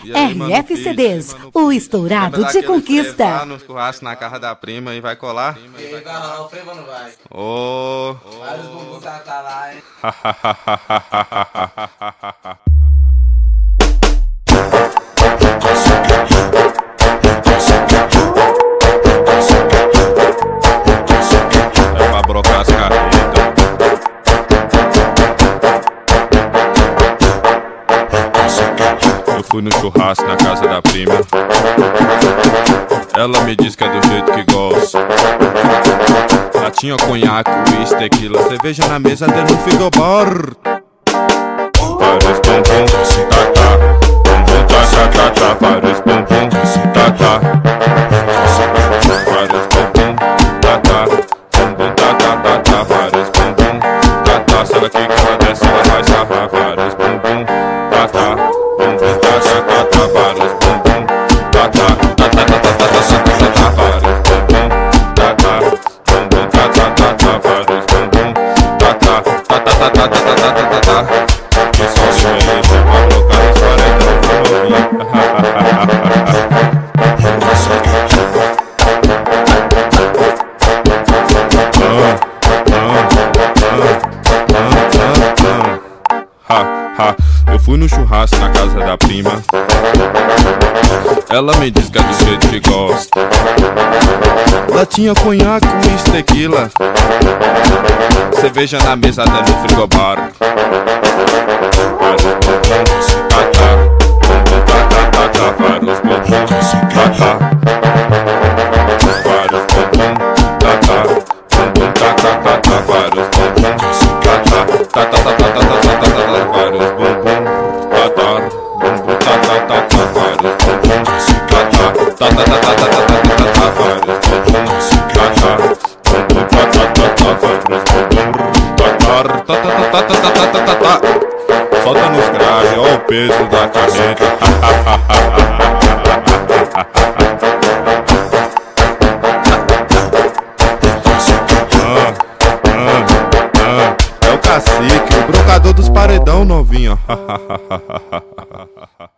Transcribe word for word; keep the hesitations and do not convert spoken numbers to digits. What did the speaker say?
R F C Ds, o estourado de conquista. Vai no churrasco na casa da prima e vai colar? E aí, vai rolar o frevo ou não vai? Ô! Vários bumbum tá, tá lá, hein? É pra brocar as carretas. Eu fui no churrasco na casa da prima. Ela me disse que é do jeito que gosta. Já tinha conhaque, uísque, tequila, cerveja na mesa dentro do frigobar. Vários bumbum, tá tá. Bumbum, tá tá tá tá. Vários bumbum, tá tá. Vários bumbum, tá tá. Bumbum, tá tá tá tá. Vários bumbum, tá tá. Se ela quiser que ela desce, ela vai sarrar. Vários bumbum, tá tá. Bumbum, tá tá tá tá. Vários bumbum, tá tá. Tá tá tá tá tá tá tá. Vários bumbum, tá tá. Bumbum, tá tá tá tá. Vários bumbum, tá tá. Tá tá tá tá tá tá tá tá. Que só se ele foi pra colocar a história do novinho. Eu fui no churrasco na casa da prima. Ela me disse que é do jeito que gosta. Ela tinha conhaque, uísque, tequila, cerveja na mesa dentro do frigobar. Vários bumbum, tá tá. Bumbum, tá tá tá tá. Vários bumbum, tá tá. Vários bumbum, tá tá. Bumbum, tá tá tá tá. Vários bumbum, tá tá. Tá tá tá tá tá tá tá tá. Vários bumbum, tá tá. Bumbum, tá tá tá tá. Vários bumbum, tá tá. Tá tá tá tá tá tá tá tá. Vários bumbum, tá tá. Bumbum, tá tá tá tá. Vários bumbum, tá tá. Tá tá tá tá tá tá tá tá. Solta nos graves, ó o peso da caneta. ah, ah, ah. É o cacique, o brocador dos paredão novinho.